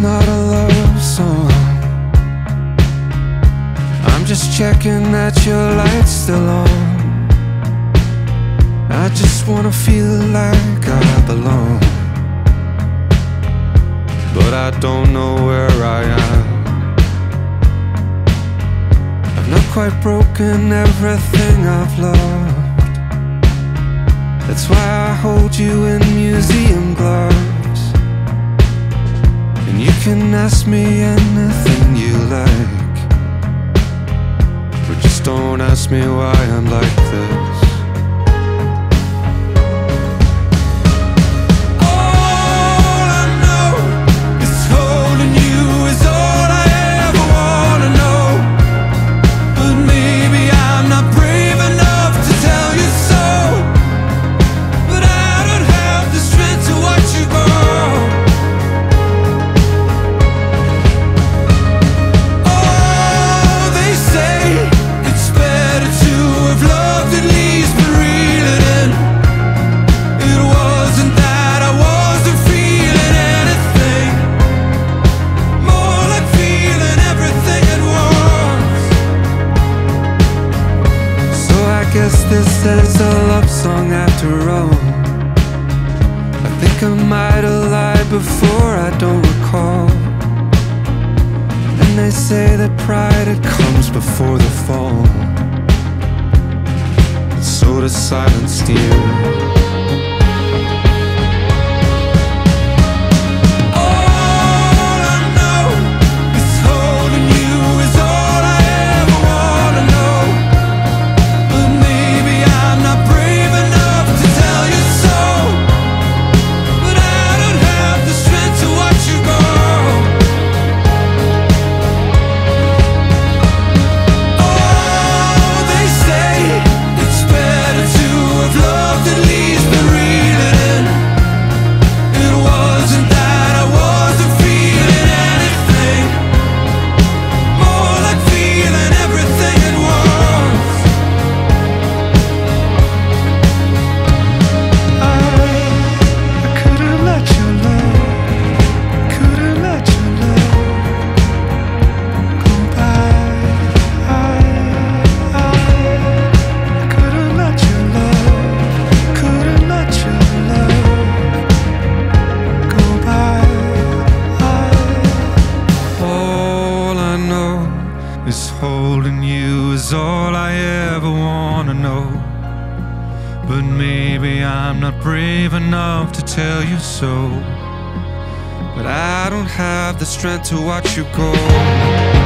not a love song. I'm just checking that your light's still on. I just wanna feel like I belong, but I don't know where I am. I've not quite broken everything I've loved. That's why I hold you in museum gloves. And you can ask me anything you like, but just don't ask me why I'm like this. I guess this is a love song after all. I think I might have lied before, I don't recall. And they say that pride, it comes before the fall, but so does silence, dear. Is holding you is all I ever wanna know. But maybe I'm not brave enough to tell you so. But I don't have the strength to watch you go.